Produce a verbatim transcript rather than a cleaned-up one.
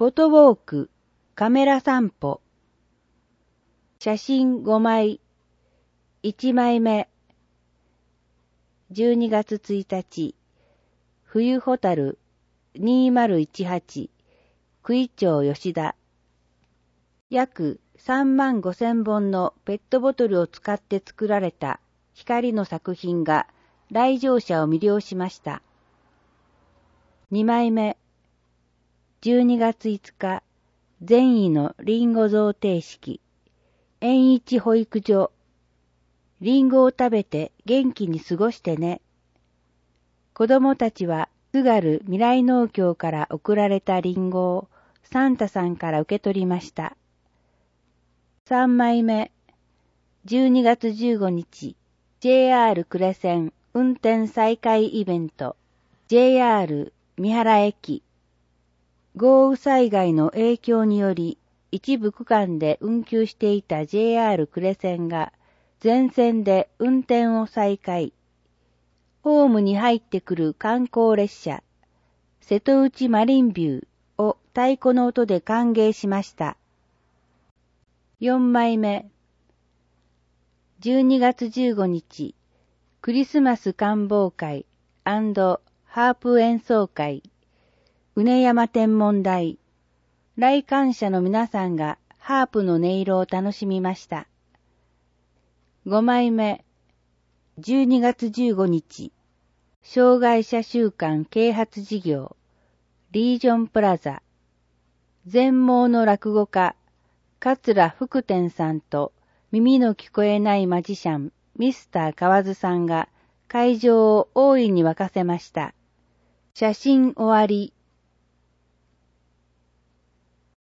フォトウォーク、カメラ散歩。写真ごまい。いちまいめ。じゅうにがつついたち、冬ホタルにせんじゅうはち、九井町吉田。約さんまんごせんぼんのペットボトルを使って作られた光の作品が来場者を魅了しました。にまいめ。じゅうにがついつか、善意のリンゴ贈呈式。園一保育所。リンゴを食べて元気に過ごしてね。子供たちは津軽未来農協から送られたリンゴをサンタさんから受け取りました。さんまいめ。じゅうにがつじゅうごにち、ジェイアール 呉線運転再開イベント。ジェイアール 三原駅。豪雨災害の影響により、一部区間で運休していた ジェイアール 呉線が全線で運転を再開。ホームに入ってくる観光列車、瀬戸内マリンビューを太鼓の音で歓迎しました。よんまいめ。じゅうにがつじゅうごにち、クリスマス観望会&ハープ演奏会。うね山天文台。来館者の皆さんがハープの音色を楽しみました。ごまいめ。じゅうにがつじゅうごにち、障害者週間啓発事業、リージョンプラザ。全盲の落語家、桂福天さんと耳の聞こえないマジシャン、ミスター河津さんが会場を大いに沸かせました。写真終わり。